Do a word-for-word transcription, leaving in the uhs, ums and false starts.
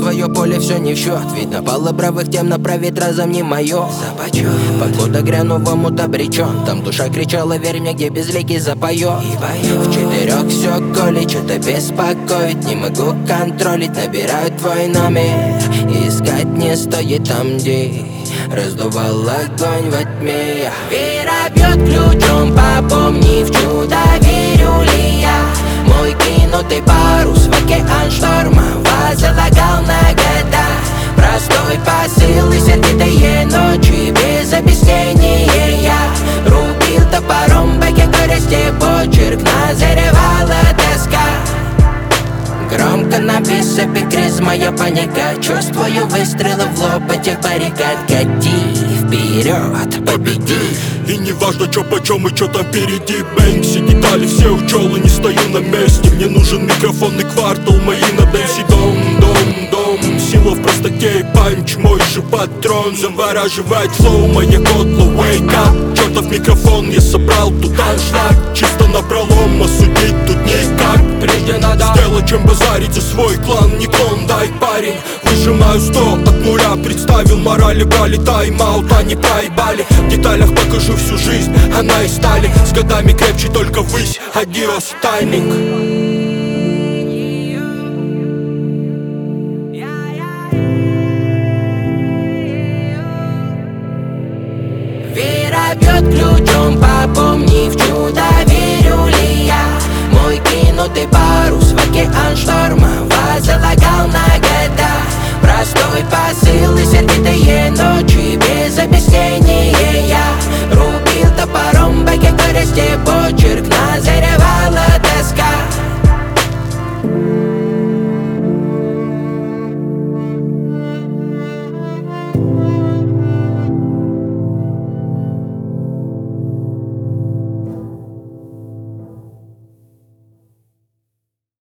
свое поле, все не в счет. Ведь напало бравых тем направить разом не мое. Покуда гряну в омут обречен, там душа кричала: верь мне, где безликий запоет. В четырех все колет, что-то беспокоит. Не могу контролить, набираю твой номер. Искать не стоит там, где раздувал огонь во тьме. Вера бьет ключом, попомни в чудо, верю ли я. Мой кинутый парус в океан шторма возлагал на года. Простой посыл и сердитые ночи без объяснения. Я рубил топором бэке корости почерк, назревала тоска. Громко на бицепе крест, моя паника. Чувствую выстрелы в лоб этих баррикад. Кати вперед, победи. И не важно, чё почем и чё там впереди. Бэнкси, детали все учёл и не стою на месте. Мне нужен микрофонный квартал, мои на дэнсе. Дом, дом, дом, сила в простоте и панч. Мой же патрон завораживает флоу, моя котла. Wake up, чёртов микрофон я собрал, тут аншлаг. Чисто напролом, осудить тут никак. Прежде надо сделать, чем базарить за свой клан. Не клондайк, парень, выжимаю сто от нуля. Представил морали, брали тайм-аут, они проебали. В деталях покажу всю жизнь, она и стали с годами крепче, только ввысь. Адиос, тайминг.